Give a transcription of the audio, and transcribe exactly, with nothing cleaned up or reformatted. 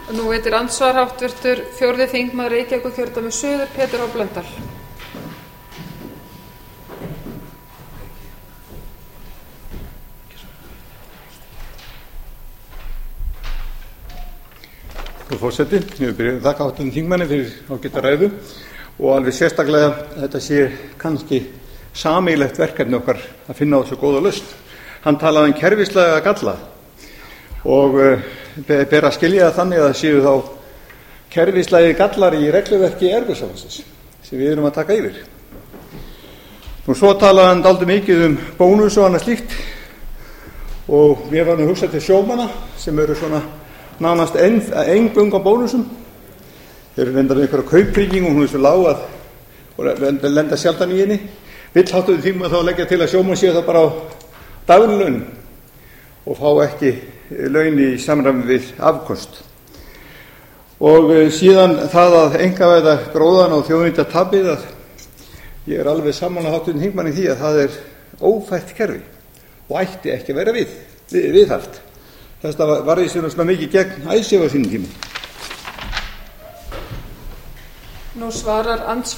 Nú veitir andsvar háttvirtur fjórði þingmaður Reykjavíkurkjördæmis suður, Pétur H. Blöndal. Frú forseti, ég vil byrja að þakka háttvirtum þingmanni fyrir ágæta ræðu og alveg sérstaklega að þetta sé kannski sameiginlegt verkefni okkar að finna á þessu góða lausn. Hann talaði um kerfislega galla og ber að skilja það þannig að það séu þá kerfislægi gallar í regluverki Evrópusambandsins sem við erum að taka yfir. Nú svo talaði hann dálítið mikið um bónus og annað slíkt og mér var nú hugsað til sjómanna sem eru svona nánast eingöngu á bónusum. Þeir eru reyndar með einhverja kaupprygging og hún er svo lág að og lenda sjaldan í henni. Vill háttvirtur þingmaður þá leggja til að sjómenn séu það bara á dagvinnulaunum og fá ekki laun í samræmi við afkost. Og síðan það að einkavæða gróðann og þjóðnýtingartapið, að ég er alveg sammála háttvirtum þingmanni í því að það er ófært kerfi og ætti ekki að vera við, við viðhaft. Þetta var í sér svona mikið gegn Icesave á sínum tíma. Nú svarar andsvar